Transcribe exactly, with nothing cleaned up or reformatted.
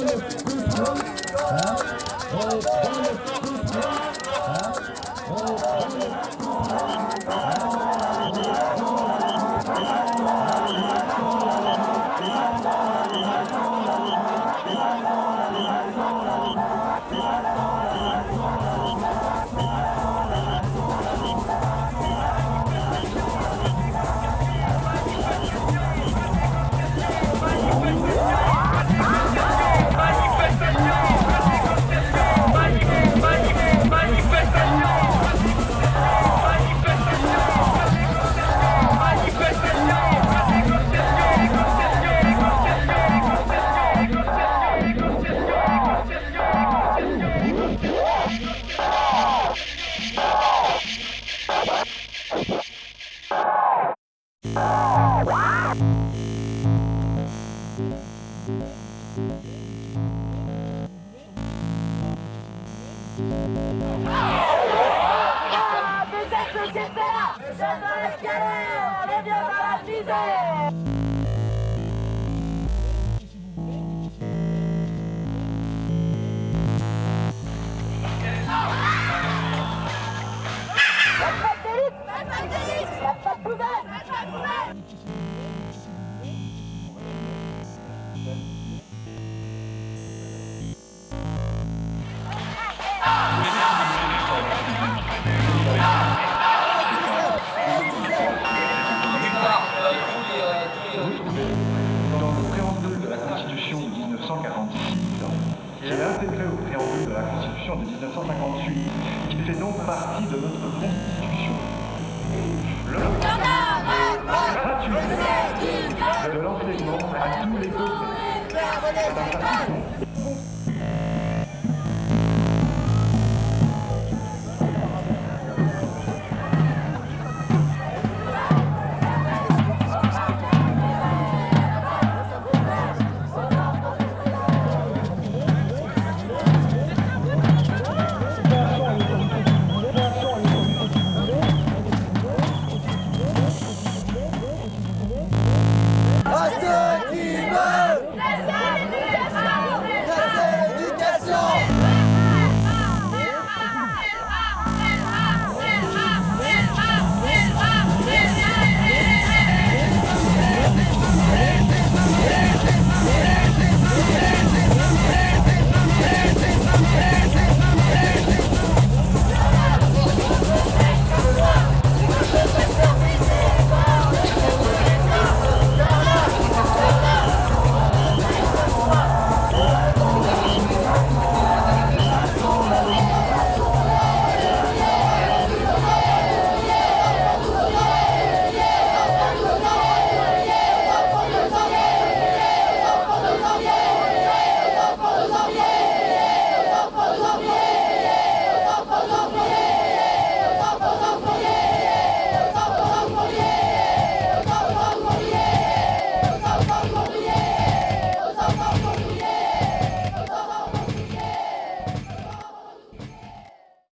Ah, peut-être que c'est là. C'est dans l'escalier. On est bien dans la misère. La patte d'élite. La patte d'élite. La patte poubelle. La patte poubelle. Dans le préambule de la Constitution de mille neuf cent quarante-six, qui est intégré au préambule de la Constitution de mille neuf cent cinquante-huit, qui fait donc partie de notre Constitution. Le gratuité de l'enseignement à tous les degrés. C'est un principe